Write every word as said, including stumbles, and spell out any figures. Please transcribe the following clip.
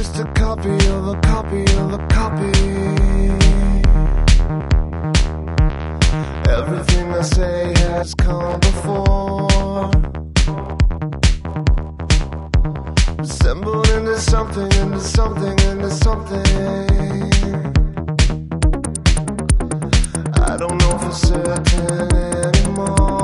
just a copy of a copy of a copy. Everything I say has come before, assembled into something, into something, into something. I don't know for certain anymore.